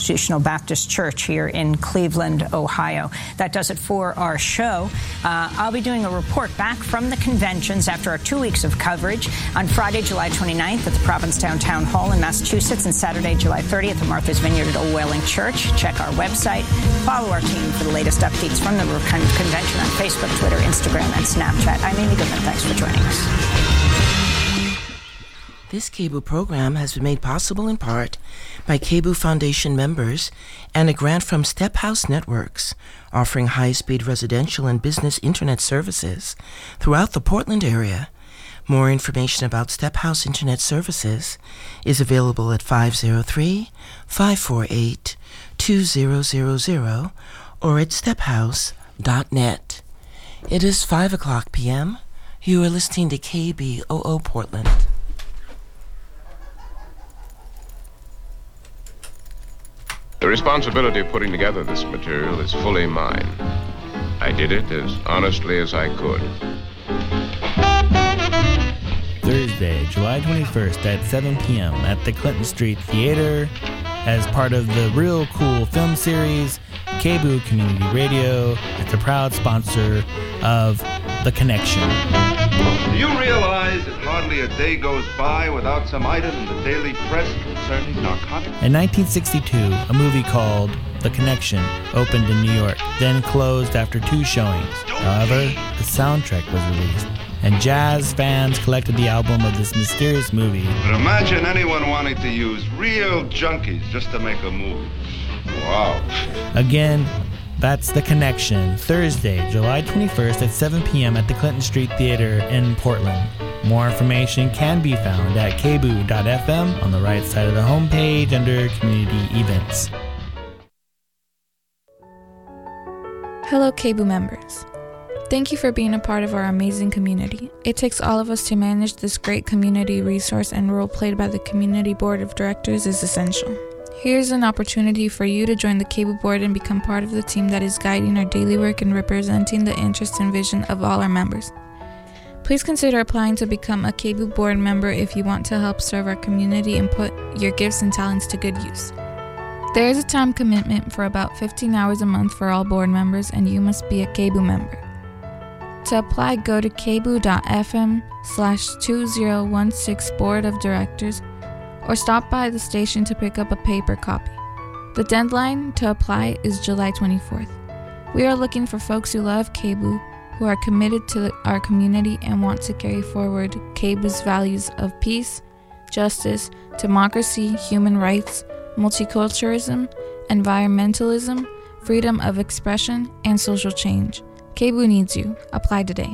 Institutional Baptist Church here in Cleveland, Ohio. That does it for our show. I'll be doing a report back from the conventions after our 2 weeks of coverage on Friday, July 29th at the Provincetown Town Hall in Massachusetts and Saturday, July 30th at Martha's Vineyard at Old Whaling Church. Check our website. Follow our team for the latest updates from the convention on Facebook, Twitter, Instagram, and Snapchat. I'm Amy Goodman. Thanks for joining us. This KBOO program has been made possible in part by KBOO Foundation members and a grant from Step House Networks, offering high-speed residential and business internet services throughout the Portland area. More information about Step House Internet Services is available at 503-548-2000 or at stephouse.net. It is 5 o'clock p.m. You are listening to KBOO Portland. The responsibility of putting together this material is fully mine. I did it as honestly as I could. Thursday, July 21st at 7 p.m. at the Clinton Street Theater as part of the Real Cool film series. KBOO Community Radio is a proud sponsor of The Connection. Do you realize that hardly a day goes by without some item in the daily press concerning narcotics? In 1962, a movie called The Connection opened in New York, then closed after 2 showings. However, the soundtrack was released, and jazz fans collected the album of this mysterious movie. But imagine anyone wanting to use real junkies just to make a movie. Wow. Again, that's The Connection, Thursday, July 21st at 7 p.m. at the Clinton Street Theater in Portland. More information can be found at kboo.fm on the right side of the homepage under Community Events. Hello, KBOO members. Thank you for being a part of our amazing community. It takes all of us to manage this great community resource, and role played by the Community Board of Directors is essential. Here's an opportunity for you to join the KBOO board and become part of the team that is guiding our daily work and representing the interests and vision of all our members. Please consider applying to become a KBOO board member if you want to help serve our community and put your gifts and talents to good use. There is a time commitment for about 15 hours a month for all board members, and you must be a KBOO member. To apply, go to kboo.fm/2016 Board of Directors or stop by the station to pick up a paper copy. The deadline to apply is July 24th. We are looking for folks who love KBOO, who are committed to our community and want to carry forward KBOO's values of peace, justice, democracy, human rights, multiculturalism, environmentalism, freedom of expression, and social change. KBOO needs you. Apply today.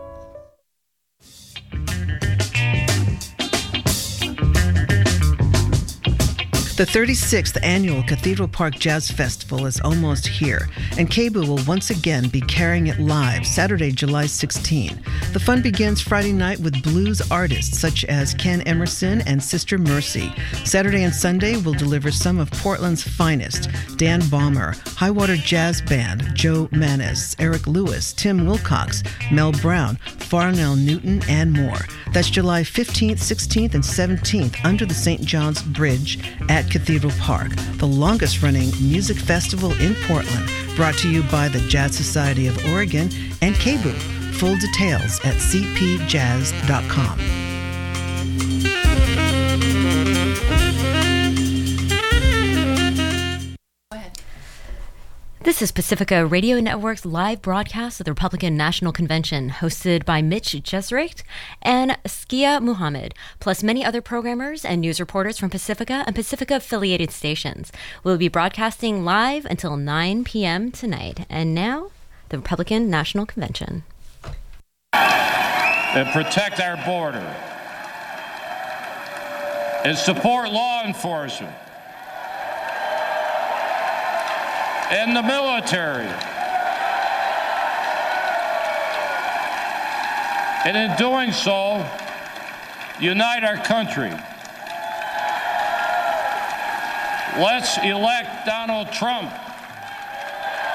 The 36th Annual Cathedral Park Jazz Festival is almost here, and KBOO will once again be carrying it live Saturday, July 16. The fun begins Friday night with blues artists such as Ken Emerson and Sister Mercy. Saturday and Sunday will deliver some of Portland's finest: Dan Balmer, Highwater Jazz Band, Joe Manis, Eric Lewis, Tim Wilcox, Mel Brown, Farnell Newton, and more. That's July 15th, 16th, and 17th under the St. John's Bridge at Cathedral Park, the longest-running music festival in Portland, brought to you by the Jazz Society of Oregon and KBOO. Full details at cpjazz.com. This is Pacifica Radio Network's live broadcast of the Republican National Convention, hosted by Mitch Jesricht and Skia Muhammad, plus many other programmers and news reporters from Pacifica and Pacifica-affiliated stations. We'll be broadcasting live until 9 p.m. tonight. And now, the Republican National Convention. And protect our border. And support law enforcement. And the military. And in doing so, unite our country. Let's elect Donald Trump.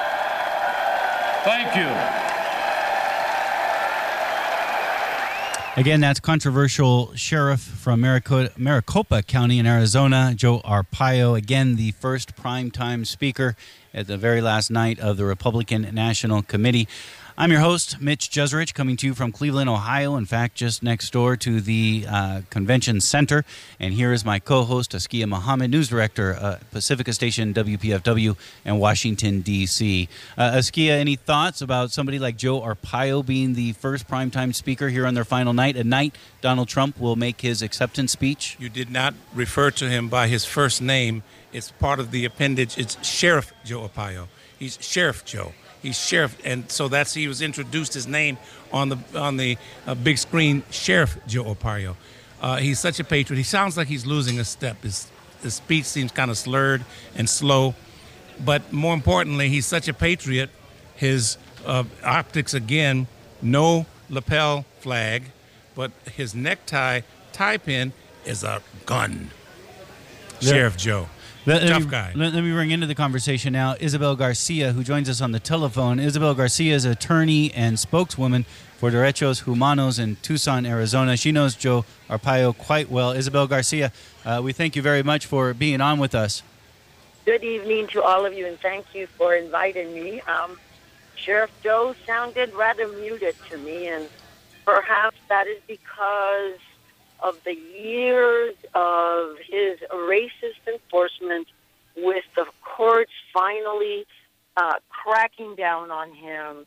Thank you. Again, that's controversial sheriff from Maricopa County in Arizona, Joe Arpaio. Again, the first primetime speaker at the very last night of the Republican National Committee. I'm your host, Mitch Jeserich, coming to you from Cleveland, Ohio. In fact, just next door to the Convention Center. And here is my co-host, Askia Muhammad, news director, Pacifica Station, WPFW, in Washington, D.C. Askia, any thoughts about somebody like Joe Arpaio being the first primetime speaker here on their final night? At night, Donald Trump will make his acceptance speech. You did not refer to him by his first name. It's part of the appendage. It's Sheriff Joe Arpaio. He's Sheriff Joe. He's Sheriff, and so he was introduced his name on the big screen, Sheriff Joe Arpaio. He's such a patriot. He sounds like he's losing a step. His speech seems kind of slurred and slow, but more importantly, he's such a patriot. His optics, again, no lapel flag, but his necktie tie pin is a gun. Sheriff Joe. Tough guy. Let me bring into the conversation now Isabel Garcia, who joins us on the telephone. Isabel Garcia is attorney and spokeswoman for Derechos Humanos in Tucson, Arizona. She knows Joe Arpaio quite well. Isabel Garcia, we thank you very much for being on with us. Good evening to all of you, and thank you for inviting me. Sheriff Joe sounded rather muted to me, and perhaps that is because of the years of his racist enforcement, with the courts finally cracking down on him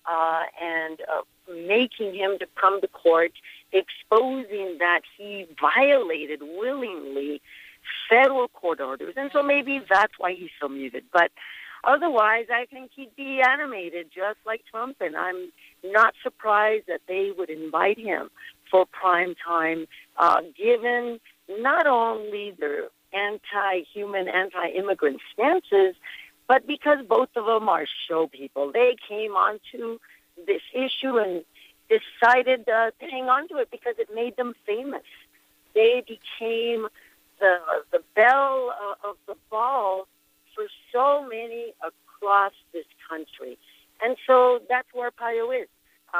and making him to come to court, exposing that he violated willingly federal court orders. And so maybe that's why he's so muted. But otherwise, I think he'd be animated just like Trump, and I'm not surprised that they would invite him for prime time, given not only their anti-human, anti-immigrant stances, but because both of them are show people. They came onto this issue and decided to hang on to it because it made them famous. They became the belle of the ball for so many across this country. And so that's where Arpaio is.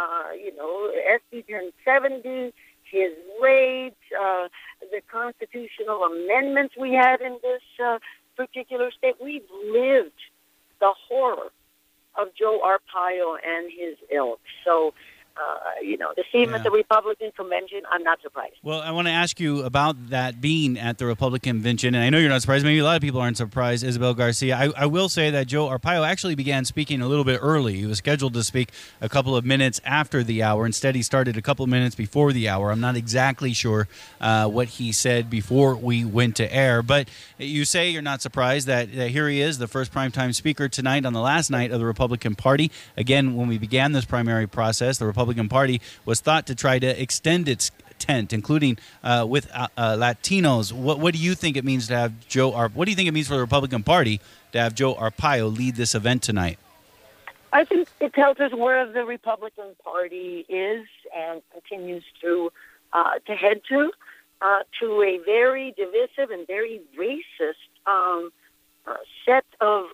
SB turned 70, his rage, the constitutional amendments we had in this particular state. We've lived the horror of Joe Arpaio and his ilk. So, to see him at the Republican convention, I'm not surprised. Well, I want to ask you about that being at the Republican convention, and I know you're not surprised. Maybe a lot of people aren't surprised, Isabel Garcia. I will say that Joe Arpaio actually began speaking a little bit early. He was scheduled to speak a couple of minutes after the hour. Instead, he started a couple of minutes before the hour. I'm not exactly sure what he said before we went to air, but you say you're not surprised that here he is, the first primetime speaker tonight on the last night of the Republican Party. Again, when we began this primary process, the Republican Party was thought to try to extend its tent, including with Latinos. What do you think it means to have what do you think it means for the Republican Party to have Joe Arpaio lead this event tonight? I think it tells us where the Republican Party is and continues to head to a very divisive and very racist set of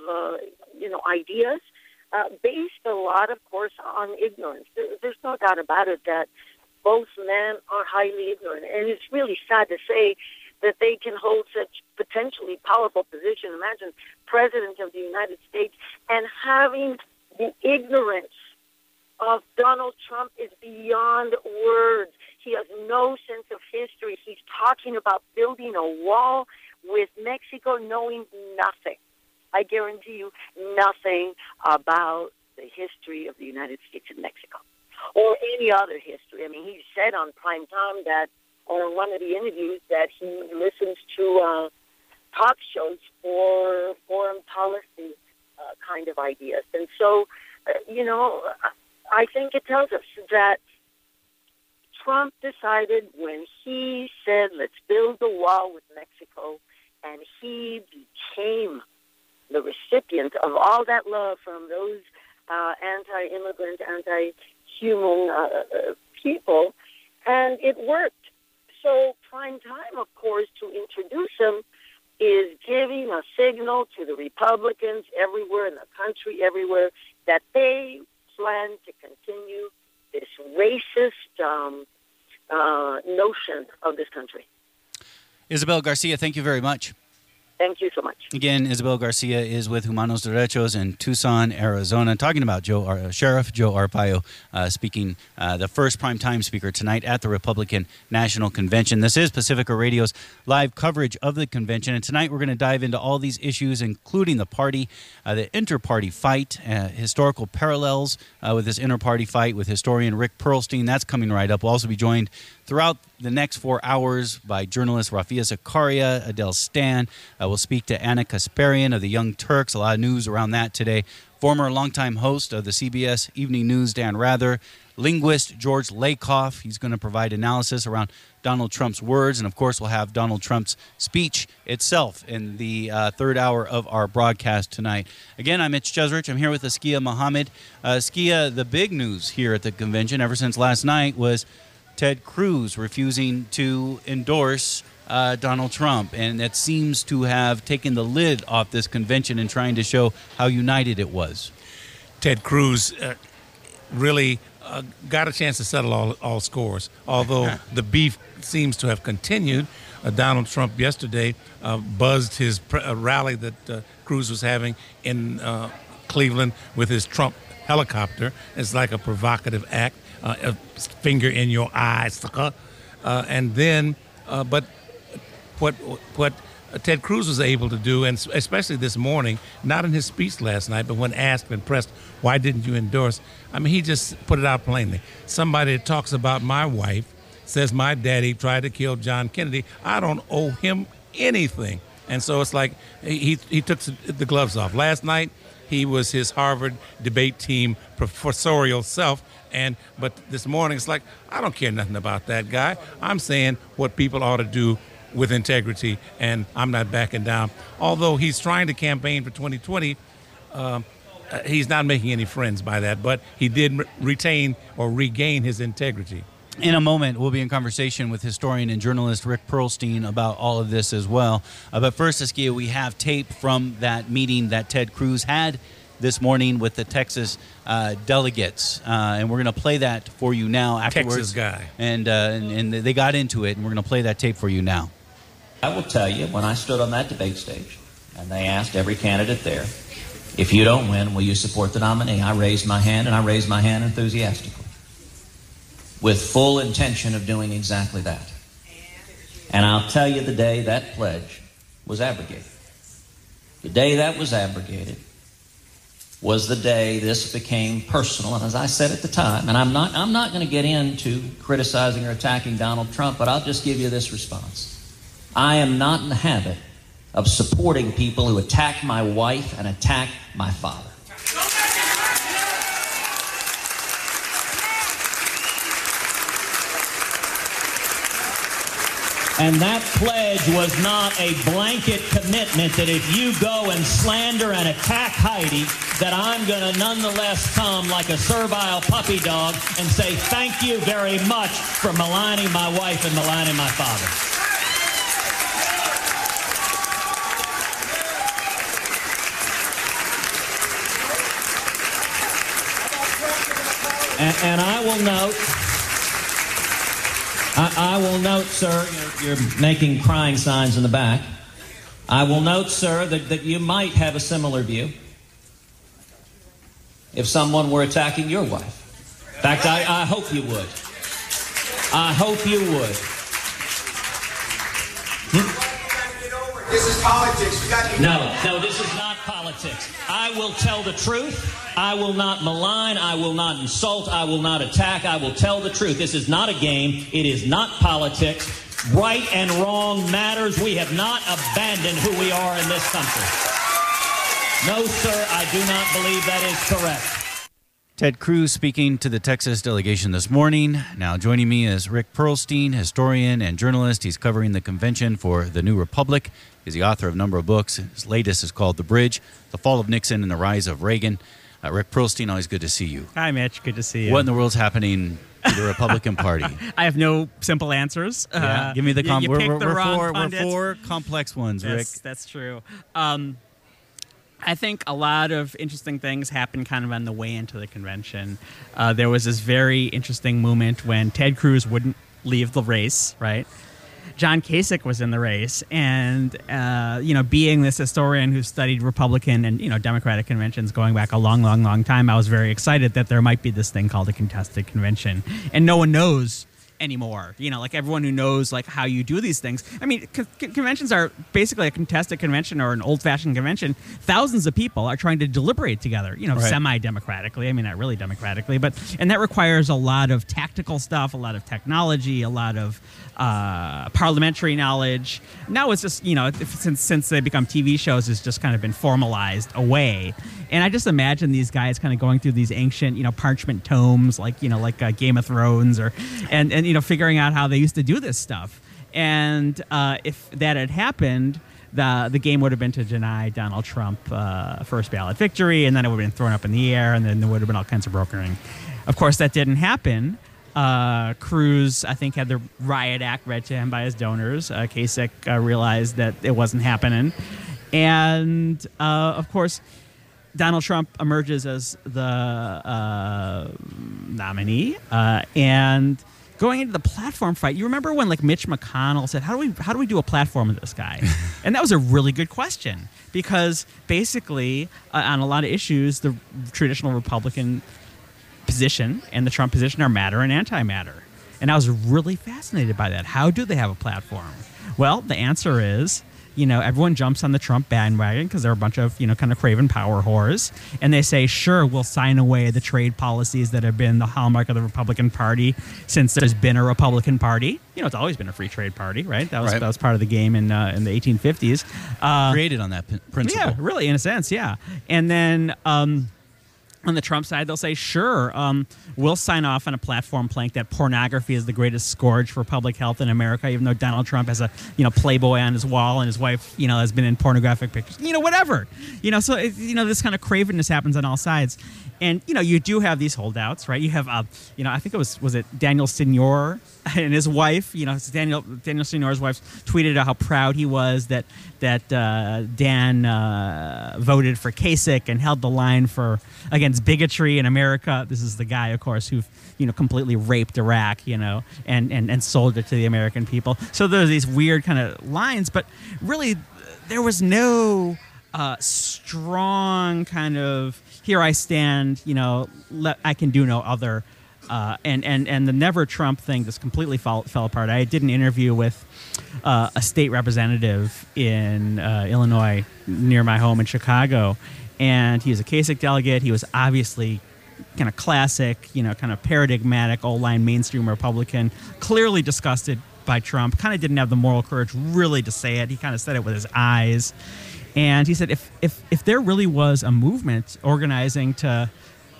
ideas. Based a lot, of course, on ignorance. There's no doubt about it that both men are highly ignorant. And it's really sad to say that they can hold such potentially powerful position. Imagine President of the United States, and having the ignorance of Donald Trump is beyond words. He has no sense of history. He's talking about building a wall with Mexico, knowing nothing. I guarantee you nothing about the history of the United States and Mexico or any other history. I mean, he said on prime time that, on one of the interviews, that he listens to talk shows for foreign policy kind of ideas. And so, I think it tells us that Trump decided when he said, let's build a wall with Mexico, and he became the recipient of all that love from those anti-immigrant, anti-human people, and it worked. So prime time, of course, to introduce him is giving a signal to the Republicans everywhere in the country, everywhere, that they plan to continue this racist notion of this country. Isabel Garcia, thank you very much. Thank you so much. Again, Isabel Garcia is with Humanos Derechos in Tucson, Arizona, talking about Sheriff Joe Arpaio speaking, the first primetime speaker tonight at the Republican National Convention. This is Pacifica Radio's live coverage of the convention, and tonight we're going to dive into all these issues, including the party, the inter-party fight, historical parallels with this inter-party fight with historian Rick Perlstein. That's coming right up. We'll also be joined throughout the next 4 hours by journalist Rafia Zakaria, Adele Stan. We'll speak to Anna Kasparian of the Young Turks. A lot of news around that today. Former longtime host of the CBS Evening News, Dan Rather. Linguist George Lakoff. He's going to provide analysis around Donald Trump's words. And, of course, we'll have Donald Trump's speech itself in the third hour of our broadcast tonight. Again, I'm Mitch Jeserich. I'm here with Askia Muhammad. Askia, the big news here at the convention ever since last night was Ted Cruz refusing to endorse Donald Trump, and that seems to have taken the lid off this convention and trying to show how united it was. Ted Cruz really got a chance to settle all scores, although the beef seems to have continued. Donald Trump yesterday buzzed his rally that Cruz was having in Cleveland with his Trump helicopter. It's like a provocative act. A finger in your eye, sucker. And then, but what Ted Cruz was able to do, and especially this morning, not in his speech last night, but when asked and pressed, why didn't you endorse? I mean, he just put it out plainly. Somebody that talks about my wife says my daddy tried to kill John Kennedy. I don't owe him anything. And so it's like he took the gloves off. Last night, he was his Harvard debate team professorial self. But this morning, it's like, I don't care nothing about that guy. I'm saying what people ought to do with integrity, and I'm not backing down. Although he's trying to campaign for 2020, he's not making any friends by that, but he did retain or regain his integrity. In a moment, we'll be in conversation with historian and journalist Rick Perlstein about all of this as well. But first, Askia, we have tape from that meeting that Ted Cruz had this morning with the Texas delegates, and we're going to play that for you now afterwards. Texas guy. And they got into it, and we're going to play that tape for you now. I will tell you, when I stood on that debate stage, and they asked every candidate there, if you don't win, will you support the nominee? I raised my hand, and I raised my hand enthusiastically, with full intention of doing exactly that. And I'll tell you the day that pledge was abrogated. The day that was abrogated was the day this became personal. And as I said at the time, and I'm not going to get into criticizing or attacking Donald Trump, but I'll just give you this response. I am not in the habit of supporting people who attack my wife and attack my father. And that pledge was not a blanket commitment that if you go and slander and attack Heidi, that I'm going to nonetheless come like a servile puppy dog and say thank you very much for maligning my wife and maligning my father. And I will note... I will note, sir, you're making crying signs in the back. I will note, sir, that you might have a similar view if someone were attacking your wife. In fact, I hope you would. I hope you would. This is politics. No, this is not politics. I will tell the truth. I will not malign. I will not insult. I will not attack. I will tell the truth. This is not a game. It is not politics. Right and wrong matters. We have not abandoned who we are in this country. No, sir, I do not believe that is correct. Ted Cruz speaking to the Texas delegation this morning. Now joining me is Rick Perlstein, historian and journalist. He's covering the convention for The New Republic. He's the author of a number of books. His latest is called The Bridge, The Fall of Nixon and the Rise of Reagan. Rick Perlstein, always good to see you. Hi, Mitch. Good to see you. What in the world's happening to the Republican Party? I have no simple answers. Yeah. Give me the we're four complex ones, Rick. That's true. I think a lot of interesting things happened kind of on the way into the convention. There was this very interesting moment when Ted Cruz wouldn't leave the race, right? John Kasich was in the race, and being this historian who studied Republican and Democratic conventions going back a long, long, long time, I was very excited that there might be this thing called a contested convention, and no one knows anymore. Like everyone who knows like how you do these things. I mean, conventions are basically a contested convention or an old-fashioned convention. Thousands of people are trying to deliberate together, right. Semi-democratically. I mean, not really democratically, and that requires a lot of tactical stuff, a lot of technology, a lot of parliamentary knowledge. Now it's just, since they become TV shows, it's just kind of been formalized away. And I just imagine these guys kind of going through these ancient, parchment tomes, like Game of Thrones, and figuring out how they used to do this stuff. And if that had happened, the game would have been to deny Donald Trump first ballot victory, and then it would have been thrown up in the air, and then there would have been all kinds of brokering. Of course, that didn't happen. Cruz, I think, had the riot act read to him by his donors. Kasich realized that it wasn't happening. And, of course, Donald Trump emerges as the nominee. And going into the platform fight, you remember when Mitch McConnell said, how do we do a platform with this guy? And that was a really good question, because basically on a lot of issues, the traditional Republican position and the Trump position are matter and antimatter. And I was really fascinated by that. How do they have a platform? Well, the answer is, everyone jumps on the Trump bandwagon because they're a bunch of, kind of craven power whores. And they say, sure, we'll sign away the trade policies that have been the hallmark of the Republican Party since there's been a Republican Party. It's always been a free trade party, right? That was part of the game in the 1850s. Created on that principle. Yeah, really, in a sense, yeah. And then on the Trump side, they'll say, sure, we'll sign off on a platform plank that pornography is the greatest scourge for public health in America, even though Donald Trump has a, Playboy on his wall and his wife, has been in pornographic pictures, whatever. So, this kind of cravenness happens on all sides. And, you do have these holdouts, right? You have, I think it was it Daniel Senior and his wife, Daniel Senior's wife tweeted out how proud he was that Dan voted for Kasich and held the line against bigotry in America. This is the guy, of course, who completely raped Iraq, and sold it to the American people. So there's these weird kind of lines, but really there was no strong kind of, here I stand, I can do no other. And the Never Trump thing just completely fell apart. I did an interview with a state representative in Illinois near my home in Chicago, and he was a Kasich delegate. He was obviously kind of classic, kind of paradigmatic, old-line mainstream Republican, clearly disgusted by Trump, kind of didn't have the moral courage really to say it. He kind of said it with his eyes. And he said if there really was a movement organizing to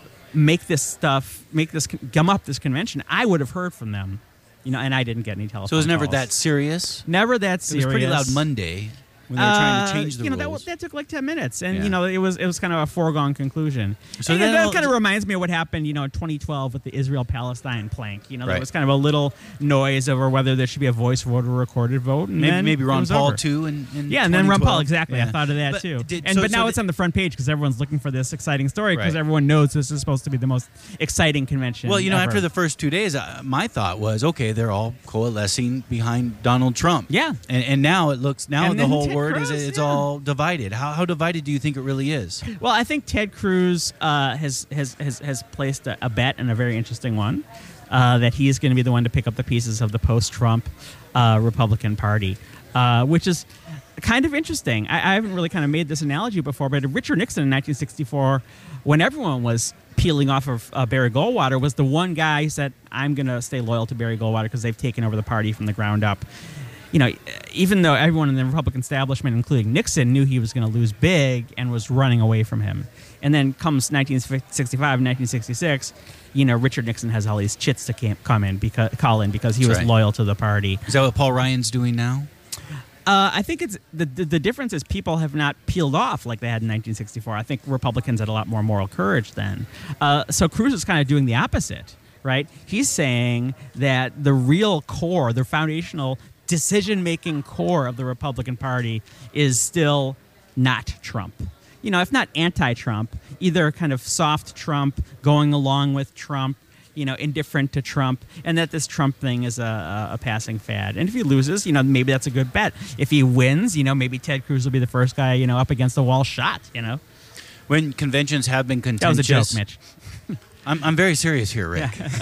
gum up this convention, I would have heard from them, and I didn't get any telephone calls. So it was never that serious? Never that serious. It was pretty loud Monday when they were trying to change the rules. That took like 10 minutes, and it was kind of a foregone conclusion. So and that kind of reminds me of what happened, in 2012 with the Israel-Palestine plank. There was kind of a little noise over whether there should be a voice vote or recorded vote, and maybe Ron Paul too. And then Ron Paul, exactly. Yeah. I thought of that too. But now it's on the front page because everyone's looking for this exciting story because everyone knows this is supposed to be the most exciting convention. Well, ever. After the first 2 days, my thought was, okay, they're all coalescing behind Donald Trump. Yeah, and now it looks the whole word is it's all divided. How divided do you think it really is? Well, I think Ted Cruz has placed a bet, and a very interesting one, that he is going to be the one to pick up the pieces of the post-Trump Republican Party, which is kind of interesting. I haven't really kind of made this analogy before, but Richard Nixon in 1964, when everyone was peeling off of Barry Goldwater, was the one guy who said, I'm going to stay loyal to Barry Goldwater because they've taken over the party from the ground up. Even though everyone in the Republican establishment, including Nixon, knew he was going to lose big and was running away from him. And then comes 1965 and 1966, Richard Nixon has all these chits to call in because he was loyal to the party. Is that what Paul Ryan's doing now? I think it's the difference is people have not peeled off like they had in 1964. I think Republicans had a lot more moral courage then. So Cruz is kind of doing the opposite, right? He's saying that the real core, the foundational decision-making core of the Republican Party is still not Trump. If not anti-Trump, either kind of soft Trump, going along with Trump, indifferent to Trump, and that this Trump thing is a passing fad. And if he loses, maybe that's a good bet. If he wins, maybe Ted Cruz will be the first guy, up against the wall shot. When conventions have been contentious, that was a joke, Mitch. I'm very serious here, Rick. Yeah.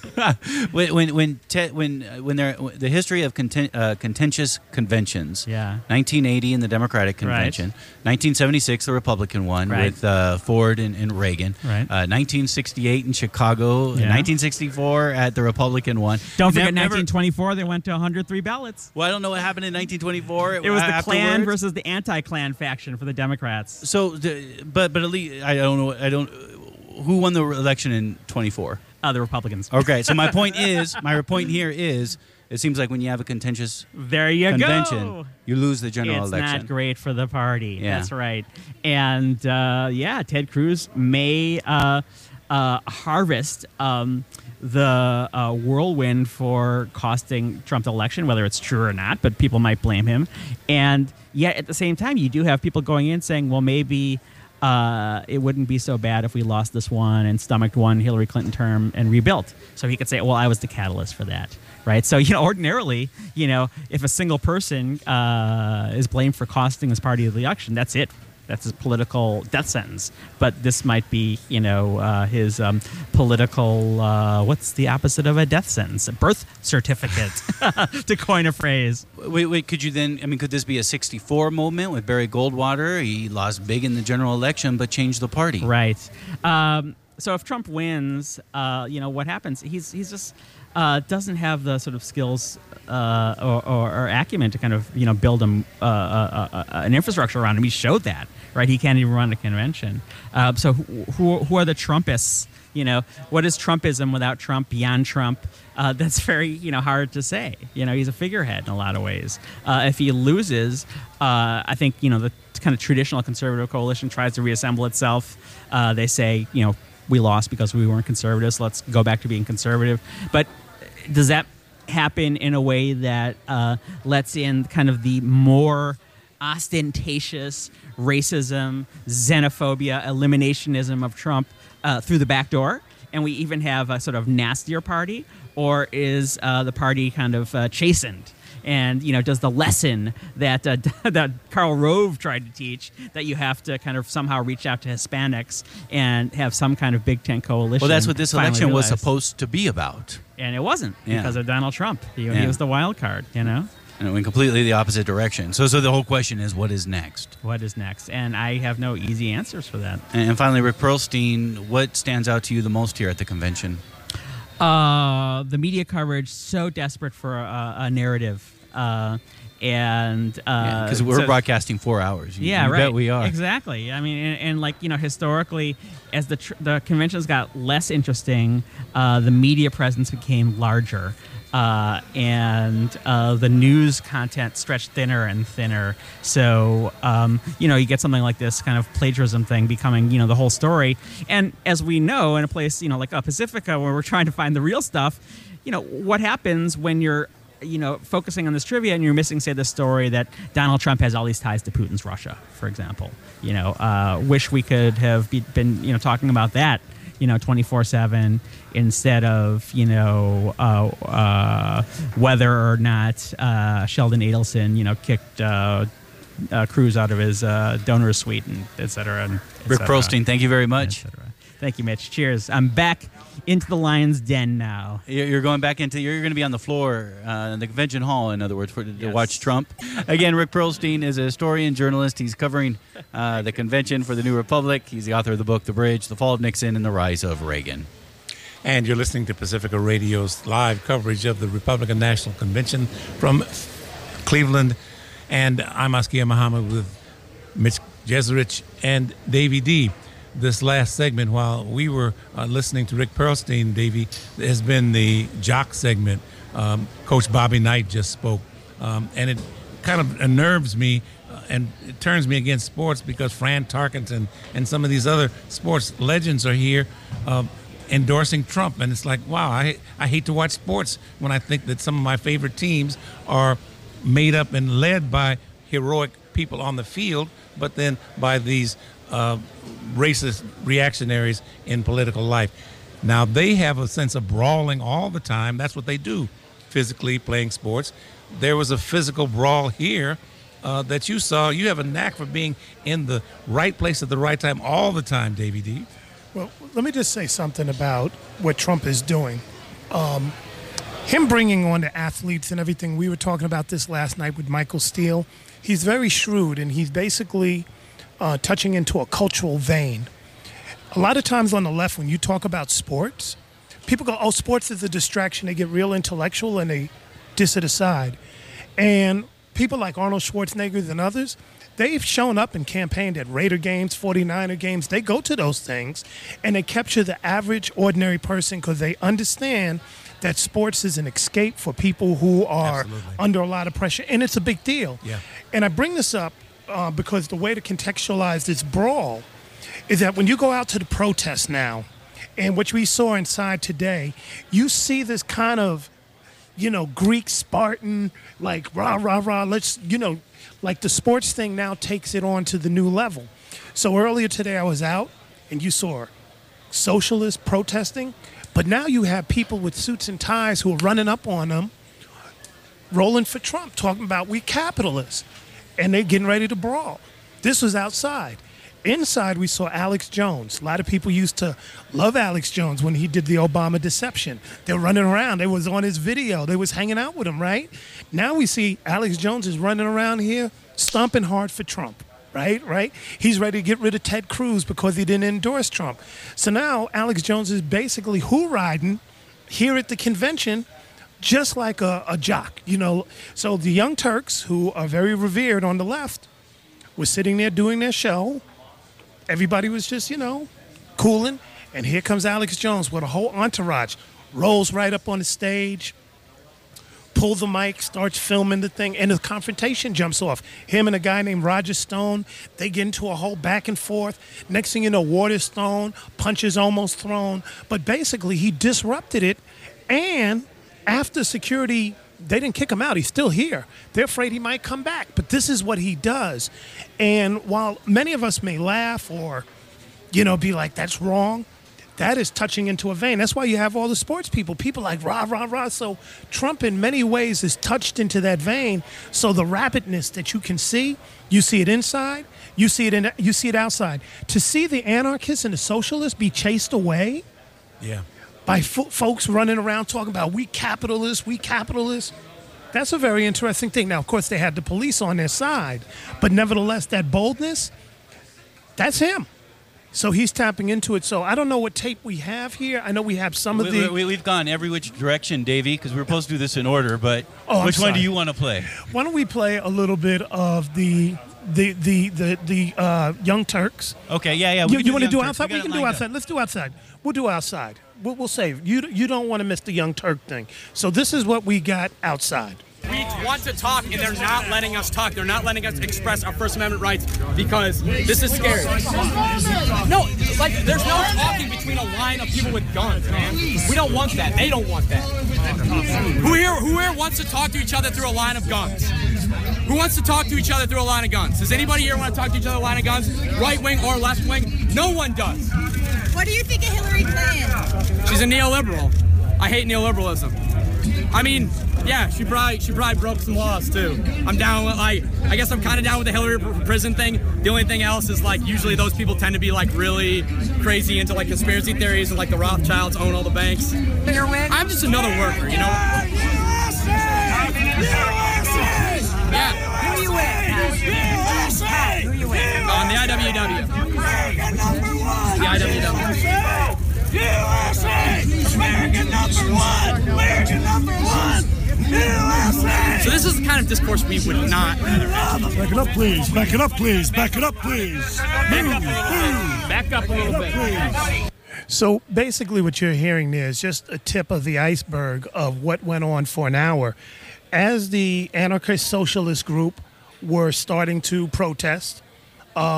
The history of contentious conventions. Yeah. 1980 in the Democratic Convention, right. 1976 the Republican one, right. with Ford and Reagan. Right. 1968 in Chicago. Yeah. 1964 at the Republican one. Don't forget 1924. They went to 103 ballots. Well, I don't know what happened in 1924. It was the Klan versus the anti-Klan faction for the Democrats. So, but at least I don't know. Who won the election in 24? The Republicans. Okay, so my point here is, it seems like when you have a contentious convention, you lose the general election. It's not great for the party. Yeah. That's right. And Ted Cruz may harvest the whirlwind for costing Trump the election, whether it's true or not, but people might blame him. And yet at the same time, you do have people going in saying, well, maybe it wouldn't be so bad if we lost this one and stomached one Hillary Clinton term and rebuilt. So he could say, well, I was the catalyst for that, right? So, ordinarily, if a single person is blamed for costing his party the election, that's it. That's his political death sentence. But this might be, his political, what's the opposite of a death sentence? A birth certificate, to coin a phrase. Wait, could this be a 64 moment with Barry Goldwater? He lost big in the general election, but changed the party. Right. So if Trump wins, what happens? He's just doesn't have the sort of skills or acumen to kind of build an infrastructure around him. He showed that, right? He can't even run a convention. So who are the Trumpists? What is Trumpism without Trump, beyond Trump? That's very hard to say. He's a figurehead in a lot of ways. If he loses, I think the kind of traditional conservative coalition tries to reassemble itself. They say we lost because we weren't conservatives. Let's go back to being conservative. But does that happen in a way that lets in kind of the more ostentatious racism, xenophobia, eliminationism of Trump through the back door? And we even have a sort of nastier party? Or is the party kind of chastened? And, does the lesson that that Karl Rove tried to teach, that you have to kind of somehow reach out to Hispanics and have some kind of Big Tent coalition? Well, that's what this election was supposed to be about. And it wasn't, because of Donald Trump. He was the wild card, And it went completely the opposite direction. So the whole question is, what is next? What is next? And I have no easy answers for that. And finally, Rick Perlstein, what stands out to you the most here at the convention? The media coverage, so desperate for a narrative. Because we're broadcasting 4 hours. You right. Bet we are. Exactly. I mean, and historically, as the conventions got less interesting, the media presence became larger. And the news content stretched thinner and thinner. So, you get something like this kind of plagiarism thing becoming, the whole story. And as we know, in a place, like Pacifica, where we're trying to find the real stuff, what happens when you're, focusing on this trivia and you're missing, say, the story that Donald Trump has all these ties to Putin's Russia, for example. Wish we could have been, talking about that, 24/7 instead of, whether or not Sheldon Adelson, kicked Cruz out of his donor suite, and et cetera. And Rick Perlstein, thank you very much. Thank you, Mitch. Cheers. I'm back into the lion's den now. You're going back you're going to be on the floor in the convention hall, in other words, to watch Trump. Again, Rick Perlstein is a historian, journalist. He's covering the convention for the New Republic. He's the author of the book, The Bridge, The Fall of Nixon and the Rise of Reagan. And you're listening to Pacifica Radio's live coverage of the Republican National Convention from Cleveland. And I'm Askia Muhammad with Mitch Jeserich and Davey D. This last segment, while we were listening to Rick Perlstein, Davey, has been the jock segment. Coach Bobby Knight just spoke. And it kind of unnerves me and it turns me against sports because Fran Tarkenton and some of these other sports legends are here endorsing Trump. And it's like, wow, I hate to watch sports when I think that some of my favorite teams are made up and led by heroic people on the field, but then by these racist reactionaries in political life. Now, they have a sense of brawling all the time. That's what they do, physically playing sports. There was a physical brawl here that you saw. You have a knack for being in the right place at the right time all the time, Davey D. Well, let me just say something about what Trump is doing. Him bringing on the athletes and everything, we were talking about this last night with Michael Steele. He's very shrewd, and he's basically touching into a cultural vein. A lot of times on the left, when you talk about sports, people go, oh, sports is a distraction. They get real intellectual, and they diss it aside. And people like Arnold Schwarzenegger and others, they've shown up and campaigned at Raider games, 49er games. They go to those things, and they capture the average, ordinary person because they understand that sports is an escape for people who are under a lot of pressure, and it's a big deal. Yeah. And I bring this up because the way to contextualize this brawl is that when you go out to the protests now, and what we saw inside today, you see this kind of, Greek Spartan, like rah, rah, rah, let's, like the sports thing now takes it on to the new level. So earlier today I was out, and you saw socialists protesting, but now you have people with suits and ties who are running up on them, rolling for Trump, talking about we capitalists, and they're getting ready to brawl. This was outside. Inside, we saw Alex Jones. A lot of people used to love Alex Jones when he did the Obama deception. They were running around. They was on his video. They was hanging out with him, right? Now we see Alex Jones is running around here, stomping hard for Trump. Right? He's ready to get rid of Ted Cruz because he didn't endorse Trump. So now Alex Jones is basically riding here at the convention just like a jock, So the Young Turks, who are very revered on the left, were sitting there doing their show. Everybody was just, cooling. And here comes Alex Jones with a whole entourage, rolls right up on the stage, pulls the mic, starts filming the thing, and the confrontation jumps off. Him and a guy named Roger Stone, they get into a whole back and forth. Next thing you know, water's thrown, punches almost thrown. But basically, he disrupted it, and after security, they didn't kick him out. He's still here. They're afraid he might come back. But this is what he does. And while many of us may laugh or, be like, that's wrong, that is touching into a vein. That's why you have all the sports people like rah, rah, rah. So Trump in many ways is touched into that vein. So the rapidness that you can see, you see it inside, you see it outside. To see the anarchists and the socialists be chased away by folks running around talking about we capitalists, that's a very interesting thing. Now, of course, they had the police on their side, but nevertheless, that boldness, that's him. So he's tapping into it. So I don't know what tape we have here. I know we have some of the... We've gone every which direction, Davey, because we were supposed to do this in order, but which one do you want to play? Why don't we play a little bit of the Young Turks? Okay, yeah. You want to do outside? We can do outside. Let's do outside. We'll do outside. We'll save. You don't want to miss the Young Turk thing. So this is what we got outside. We want to talk, and they're not letting us talk. They're not letting us express our First Amendment rights because this is scary. No, there's no talking between a line of people with guns, man. We don't want that. They don't want that. Who here wants to talk to each other through a line of guns? Who wants to talk to each other through a line of guns? Does anybody here want to talk to each other through a line of guns? Right wing or left wing? No one does. What do you think of Hillary Clinton? She's a neoliberal. I hate neoliberalism. I mean, yeah, she probably broke some laws too. I'm down with I guess I'm kind of down with the Hillary prison thing. The only thing else is usually those people tend to be really crazy into conspiracy theories and the Rothschilds own all the banks. You're with? I'm just another worker, Yeah. Who are you with? Who are you with? On the IWW. The IWW. USA! American number one! American number one! USA! So this is the kind of discourse we would not... Back it up, please. Back it up, please. Back it up, please. Back up a little bit. So basically what you're hearing there is just a tip of the iceberg of what went on for an hour. As the anarchist socialist group were starting to protest,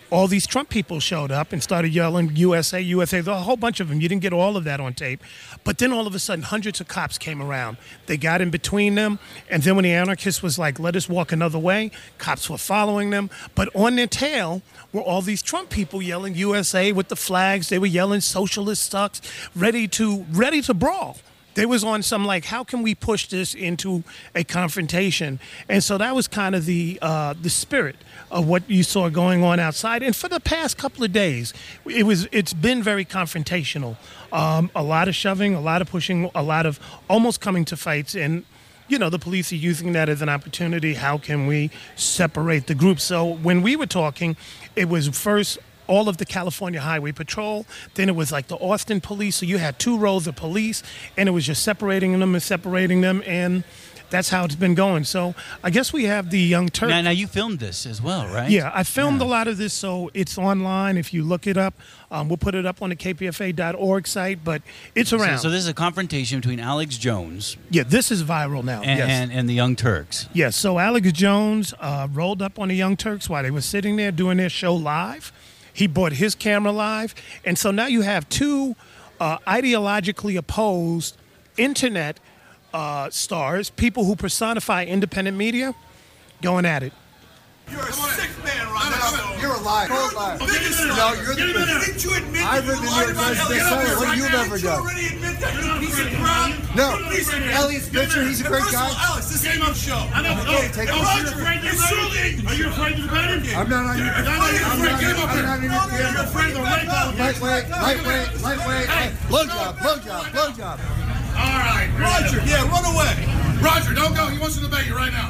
all these Trump people showed up and started yelling USA, USA. There were a whole bunch of them. You didn't get all of that on tape. But then all of a sudden, hundreds of cops came around. They got in between them. And then when the anarchists was like, let us walk another way, cops were following them. But on their tail were all these Trump people yelling USA with the flags. They were yelling socialist sucks, ready to brawl. They was on some like, how can we push this into a confrontation? And so that was kind of the spirit of what you saw going on outside. And for the past couple of days, it's been very confrontational. A lot of shoving, a lot of pushing, a lot of almost coming to fights. And, you know, the police are using that as an opportunity. How can we separate the groups? So when we were talking, it was first all of the California Highway Patrol. Then it was like the Austin police. So you had 2 rows of police, and it was just separating them. And that's how it's been going. So I guess we have the Young Turks. Now you filmed this as well, right? Yeah, I filmed a lot of this, so it's online. If you look it up, we'll put it up on the kpfa.org site, but it's around. So this is a confrontation between Alex Jones. Yeah, this is viral now. And the Young Turks. Yes, so Alex Jones rolled up on the Young Turks while they were sitting there doing their show live. He bought his camera live. And so now you have 2 ideologically opposed internet stars, people who personify independent media, going at it. You're a sick man right now. You're a liar. Cold liar. No, you're the biggest. I've lived in New York Times bestseller. What have you never done? No. Elliot's picture, he's a great guy. Alex, this ain't my show. I know. Okay, take it. Are you afraid to defend him? I'm not on your Lightweight. Blowjob. All right. Roger, run away. Roger, don't go. He wants to debate you right now.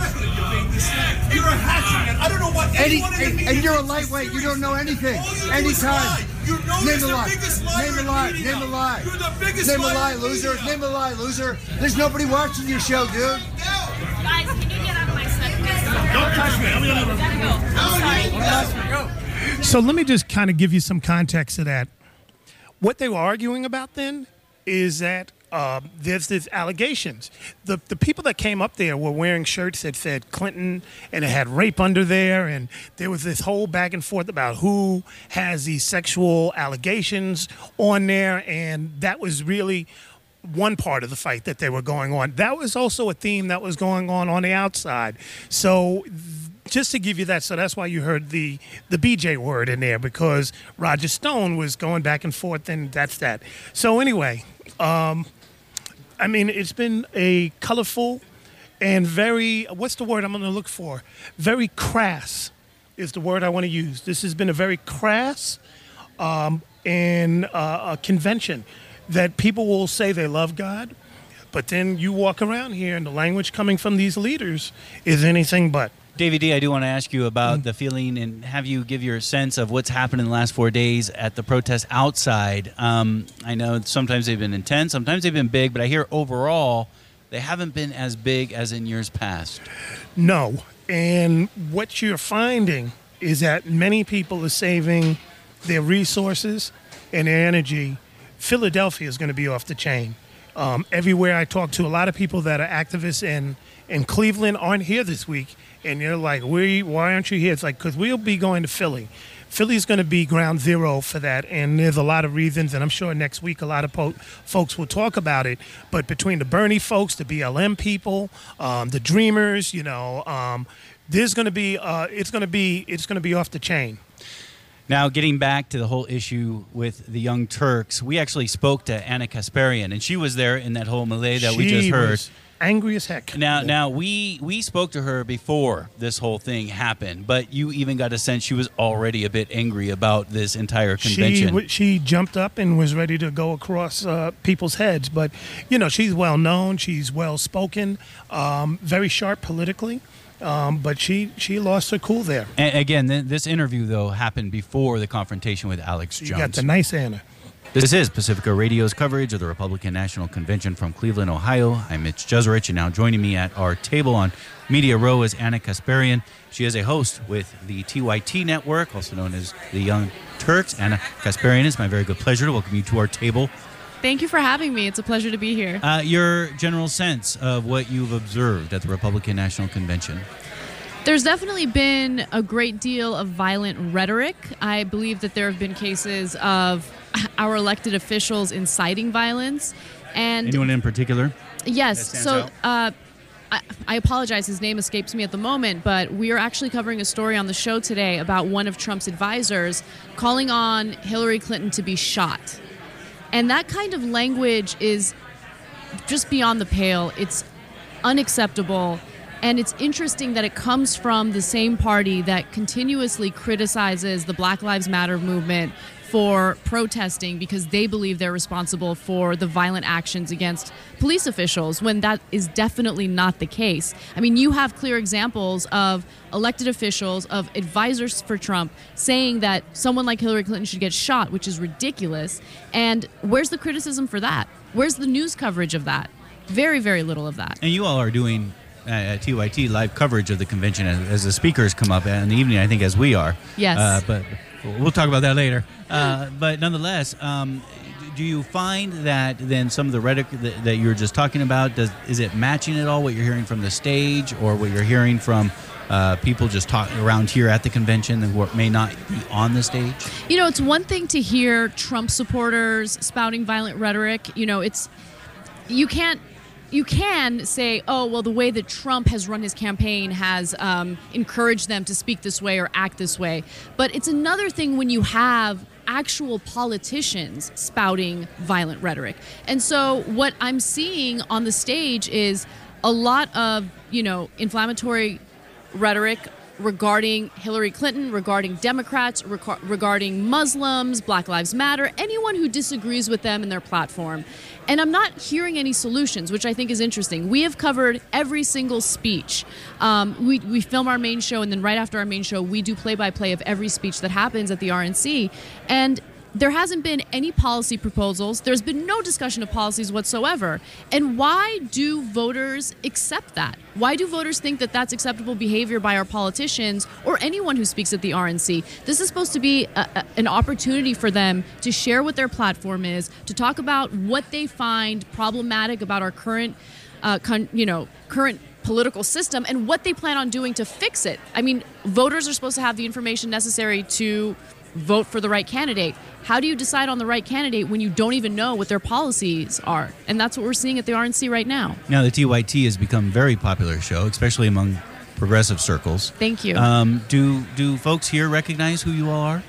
You're a hatchet. I don't know what anyone in the and you're a lightweight. You don't know anything. Anytime. Name a lie. Name a lie. You're the biggest lie. Name a lie, loser. Name a lie, loser. There's nobody watching your show, dude. Guys, can you get out of my set? Don't touch me. I'm sorry. So let me just kind of give you some context to that. What they were arguing about then is that there's these allegations. The people that came up there were wearing shirts that said Clinton, and it had rape under there, and there was this whole back and forth about who has these sexual allegations on there, and that was really one part of the fight that they were going on. That was also a theme that was going on the outside. So just to give you that, so that's why you heard the BJ word in there, because Roger Stone was going back and forth, and that's that. So anyway, I mean, it's been a colorful and very, what's the word I'm going to look for? Very crass is the word I want to use. This has been a very crass and a convention that people will say they love God, but then you walk around here and the language coming from these leaders is anything but. David D., I do want to ask you about the feeling and have you give your sense of what's happened in the last 4 days at the protests outside. I know sometimes they've been intense, sometimes they've been big, but I hear overall they haven't been as big as in years past. No, and what you're finding is that many people are saving their resources and their energy. Philadelphia is going to be off the chain. Everywhere I talk to, a lot of people that are activists in Cleveland aren't here this week. And you're like, why aren't you here? It's like, because we'll be going to Philly. Philly's going to be ground zero for that. And there's a lot of reasons. And I'm sure next week a lot of folks will talk about it. But between the Bernie folks, the BLM people, the Dreamers, there's going to be, it's going to be off the chain. Now, getting back to the whole issue with the Young Turks, we actually spoke to Anna Kasparian, and she was there in that whole melee that we just heard. Was angry as heck. Now we spoke to her before this whole thing happened, but you even got a sense she was already a bit angry about this entire convention. She jumped up and was ready to go across people's heads, but she's well known, she's well spoken, very sharp politically. But she lost her cool there. And again, this interview, though, happened before the confrontation with Alex Jones. You got the nice Anna. This is Pacifica Radio's coverage of the Republican National Convention from Cleveland, Ohio. I'm Mitch Jeserich, and now joining me at our table on Media Row is Anna Kasparian. She is a host with the TYT Network, also known as the Young Turks. Anna Kasparian, it's my very good pleasure to welcome you to our table. Thank you for having me. It's a pleasure to be here. Your general sense of what you've observed at the Republican National Convention? There's definitely been a great deal of violent rhetoric. I believe that there have been cases of our elected officials inciting violence. And anyone in particular? Yes. So I apologize. His name escapes me at the moment, but we are actually covering a story on the show today about one of Trump's advisors calling on Hillary Clinton to be shot. And that kind of language is just beyond the pale. It's unacceptable. And it's interesting that it comes from the same party that continuously criticizes the Black Lives Matter movement for protesting because they believe they're responsible for the violent actions against police officials, when that is definitely not the case. I mean, you have clear examples of elected officials, of advisors for Trump, saying that someone like Hillary Clinton should get shot, which is ridiculous. And where's the criticism for that? Where's the news coverage of that? Very, very little of that. And you all are doing TYT live coverage of the convention as the speakers come up in the evening, I think, as we are. Yes. But we'll talk about that later. But nonetheless, do you find that then some of the rhetoric that you were just talking about, is it matching at all what you're hearing from the stage or what you're hearing from people just talking around here at the convention and who may not be on the stage? You know, it's one thing to hear Trump supporters spouting violent rhetoric. You know, you can say, oh, well, the way that Trump has run his campaign has encouraged them to speak this way or act this way. But it's another thing when you have actual politicians spouting violent rhetoric. And so what I'm seeing on the stage is a lot of, inflammatory rhetoric regarding Hillary Clinton, regarding Democrats, regarding Muslims, Black Lives Matter, anyone who disagrees with them and their platform. And I'm not hearing any solutions, which I think is interesting. We have covered every single speech. We film our main show, and then right after our main show, we do play-by-play of every speech that happens at the RNC. And there hasn't been any policy proposals. There's been no discussion of policies whatsoever. And why do voters accept that? Why do voters think that that's acceptable behavior by our politicians or anyone who speaks at the RNC? This is supposed to be an opportunity for them to share what their platform is, to talk about what they find problematic about our current political system and what they plan on doing to fix it. I mean, voters are supposed to have the information necessary to vote for the right candidate. How do you decide on the right candidate when you don't even know what their policies are? And that's what we're seeing at the RNC right now. Now, the TYT has become a very popular show, especially among progressive circles. Thank you. Do folks here recognize who you all are?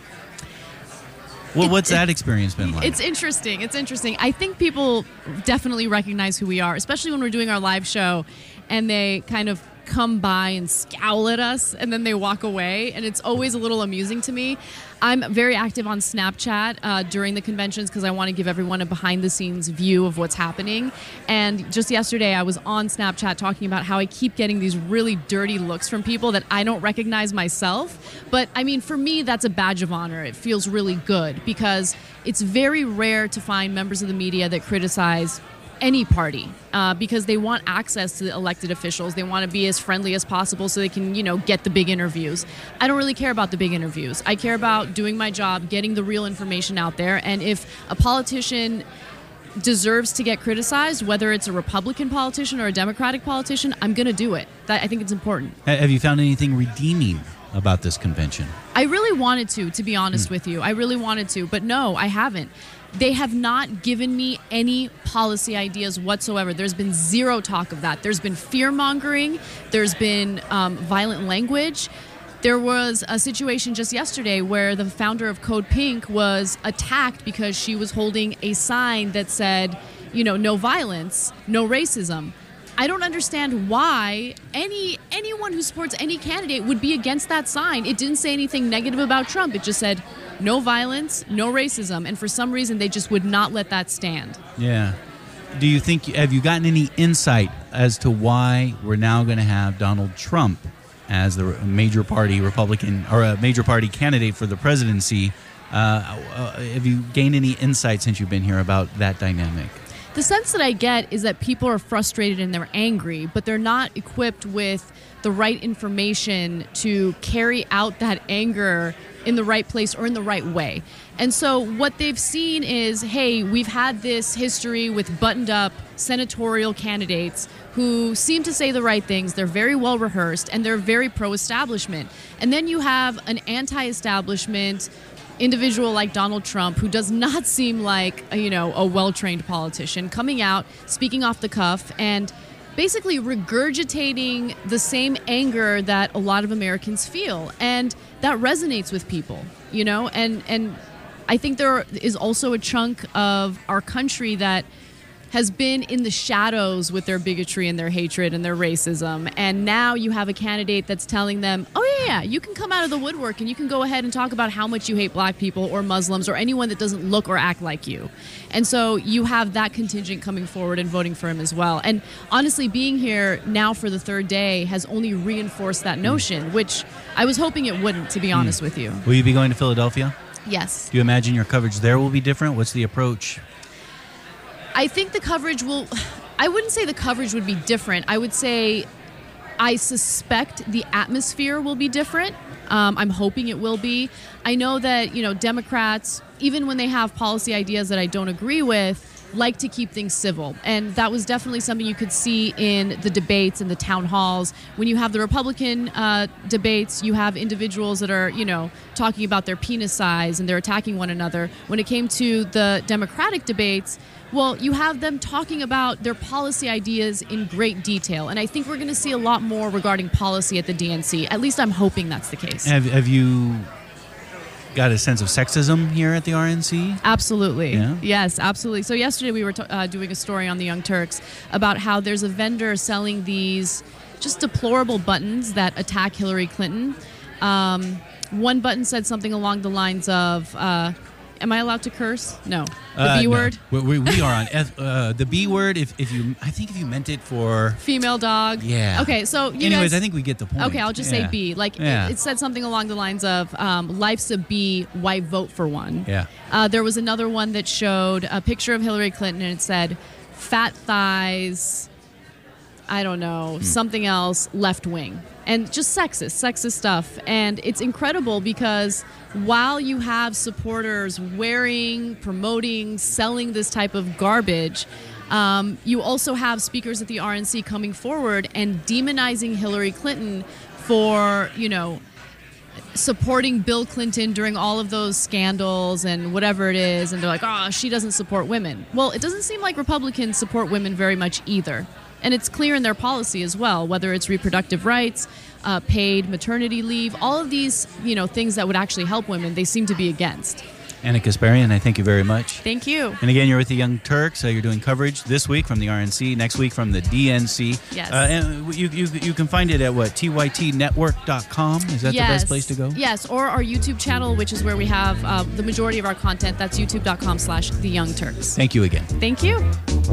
Well, what's that experience been like? It's interesting. I think people definitely recognize who we are, especially when we're doing our live show and they kind of come by and scowl at us and then they walk away, and it's always a little amusing to me. I'm very active on Snapchat during the conventions because I want to give everyone a behind-the-scenes view of what's happening. And just yesterday I was on Snapchat talking about how I keep getting these really dirty looks from people that I don't recognize myself. But I mean, for me, that's a badge of honor. It feels really good because it's very rare to find members of the media that criticize any party because they want access to the elected officials. They want to be as friendly as possible so they can, get the big interviews. I don't really care about the big interviews. I care about doing my job, getting the real information out there. And if a politician deserves to get criticized, whether it's a Republican politician or a Democratic politician, I'm going to do it. I think it's important. Have you found anything redeeming about this convention? I really wanted to be honest with you. I really wanted to, but no, I haven't. They have not given me any policy ideas whatsoever. There's been zero talk of that. There's been fear-mongering. There's been violent language. There was a situation just yesterday where the founder of Code Pink was attacked because she was holding a sign that said, no violence, no racism. I don't understand why anyone who supports any candidate would be against that sign. It didn't say anything negative about Trump. It just said no violence, no racism. And for some reason, they just would not let that stand. Yeah. Have you gotten any insight as to why we're now going to have Donald Trump as the major party Republican or a major party candidate for the presidency? Have you gained any insight since you've been here about that dynamic? The sense that I get is that people are frustrated and they're angry, but they're not equipped with the right information to carry out that anger in the right place or in the right way. And so what they've seen is, hey, we've had this history with buttoned up senatorial candidates who seem to say the right things. They're very well rehearsed and they're very pro-establishment. And then you have an anti-establishment individual like Donald Trump, who does not seem like, a well-trained politician, coming out, speaking off the cuff, and basically regurgitating the same anger that a lot of Americans feel. And that resonates with people, and I think there is also a chunk of our country that has been in the shadows with their bigotry and their hatred and their racism. And now you have a candidate that's telling them, oh yeah, you can come out of the woodwork and you can go ahead and talk about how much you hate black people or Muslims or anyone that doesn't look or act like you. And so you have that contingent coming forward and voting for him as well. And honestly, being here now for the third day has only reinforced that notion, which I was hoping it wouldn't, to be honest with you. Will you be going to Philadelphia? Yes. Do you imagine your coverage there will be different? What's the approach? I think the coverage will, I wouldn't say the coverage would be different. I would say I suspect the atmosphere will be different. I'm hoping it will be. I know that, Democrats, even when they have policy ideas that I don't agree with, like to keep things civil. And that was definitely something you could see in the debates and the town halls. When you have the Republican debates, you have individuals that are, talking about their penis size and they're attacking one another. When it came to the Democratic debates, well, you have them talking about their policy ideas in great detail. And I think we're going to see a lot more regarding policy at the DNC. At least I'm hoping that's the case. Have you got a sense of sexism here at the RNC? Absolutely. Yeah? Yes, absolutely. So yesterday we were doing a story on the Young Turks about how there's a vendor selling these just deplorable buttons that attack Hillary Clinton. One button said something along the lines of... am I allowed to curse? No. The B word? No. We are on the B word. If you meant it for female dog. Yeah. Okay, so anyways, I think we get the point. Okay, I'll just say B. Like it said something along the lines of life's a B, why vote for one? Yeah. There was another one that showed a picture of Hillary Clinton and it said fat thighs, I don't know, something else, left wing. And just sexist stuff. And it's incredible because while you have supporters wearing, promoting, selling this type of garbage, you also have speakers at the RNC coming forward and demonizing Hillary Clinton for, supporting Bill Clinton during all of those scandals and whatever it is. And they're like, oh, she doesn't support women. Well, it doesn't seem like Republicans support women very much either. And it's clear in their policy as well, whether it's reproductive rights, paid maternity leave, all of these, things that would actually help women, they seem to be against. Anna Kasparian, I thank you very much. Thank you. And again, you're with the Young Turks. You're doing coverage this week from the RNC, next week from the DNC. Yes. And you can find it at what, tytnetwork.com? Is that the best place to go? Yes, or our YouTube channel, which is where we have the majority of our content. That's youtube.com/The Young Turks. Thank you again. Thank you.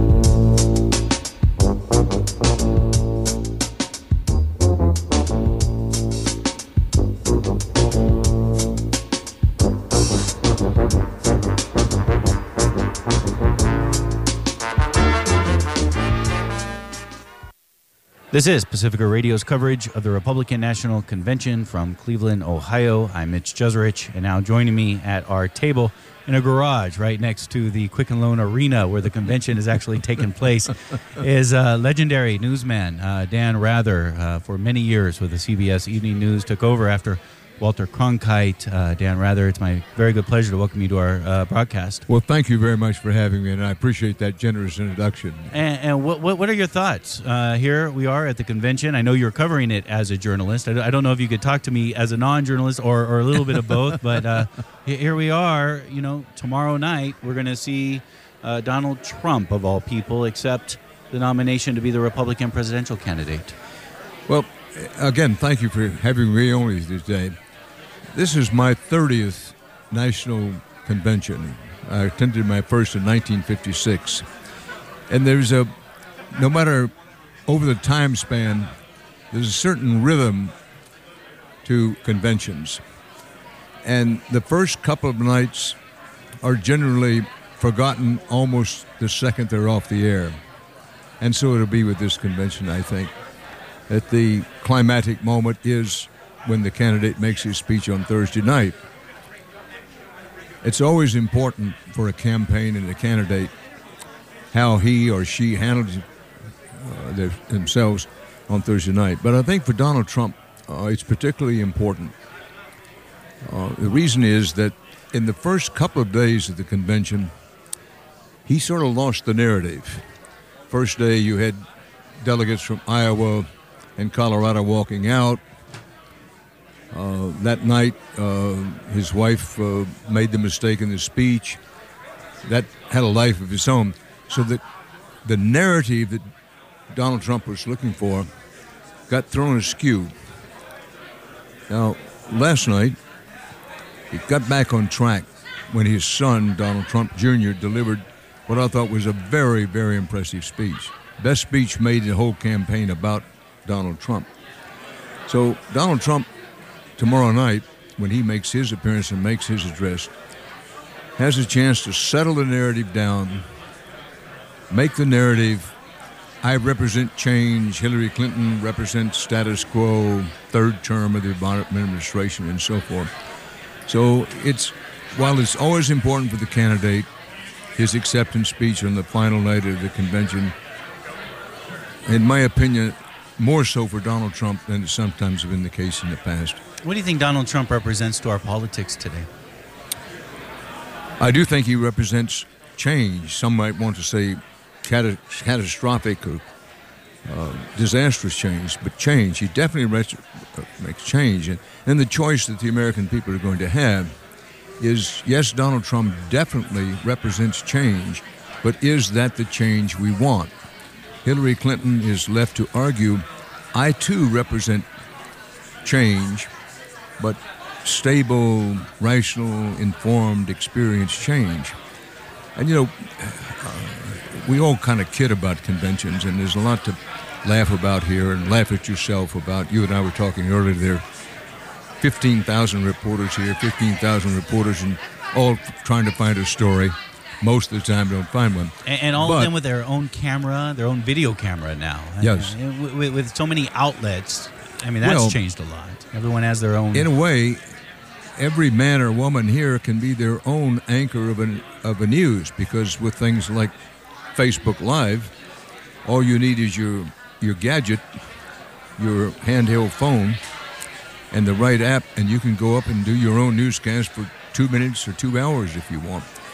This is Pacifica Radio's coverage of the Republican National Convention from Cleveland, Ohio. I'm Mitch Jeserich, and now joining me at our table in a garage right next to the Quicken Loan Arena where the convention is actually taking place is legendary newsman Dan Rather. For many years with the CBS Evening News, took over after Walter Cronkite. Dan Rather, it's my very good pleasure to welcome you to our broadcast. Well, thank you very much for having me, and I appreciate that generous introduction. And what are your thoughts? Here we are at the convention. I know you're covering it as a journalist. I don't know if you could talk to me as a non-journalist or a little bit of both, but here we are. Tomorrow night we're going to see Donald Trump, of all people, accept the nomination to be the Republican presidential candidate. Well, again, thank you for having me on today. This is my 30th national convention. I attended my first in 1956. And there's no matter over the time span, there's a certain rhythm to conventions. And the first couple of nights are generally forgotten almost the second they're off the air. And so it'll be with this convention, I think, that the climatic moment is when the candidate makes his speech on Thursday night. It's always important for a campaign and a candidate how he or she handles themselves on Thursday night. But I think for Donald Trump, it's particularly important. The reason is that in the first couple of days of the convention, he sort of lost the narrative. First day, you had delegates from Iowa and Colorado walking out. That night, his wife made the mistake in the speech. That had a life of its own. So that the narrative that Donald Trump was looking for got thrown askew. Now, last night, he got back on track when his son, Donald Trump Jr., delivered what I thought was a very, very impressive speech. Best speech made the whole campaign about Donald Trump. So Donald Trump, tomorrow night, when he makes his appearance and makes his address, has a chance to settle the narrative down, make the narrative, I represent change, Hillary Clinton represents status quo, third term of the Obama administration, and so forth. So while it's always important for the candidate, his acceptance speech on the final night of the convention, in my opinion, more so for Donald Trump than it sometimes has been the case in the past. What do you think Donald Trump represents to our politics today? I do think he represents change. Some might want to say catastrophic or disastrous change, but change. He definitely makes change. And the choice that the American people are going to have is, yes, Donald Trump definitely represents change, but is that the change we want? Hillary Clinton is left to argue, I too represent change, but stable, rational, informed, experienced change. And, we all kind of kid about conventions, and there's a lot to laugh about here and laugh at yourself about. You and I were talking earlier, there are 15,000 reporters here, 15,000 reporters, and all trying to find a story. Most of the time don't find one. And all of them with their own camera, their own video camera now. Yes. With so many outlets, that's changed a lot. Everyone has their own. In a way, every man or woman here can be their own anchor of a news, because with things like Facebook Live, all you need is your gadget, your handheld phone, and the right app, and you can go up and do your own newscast for 2 minutes or 2 hours if you want.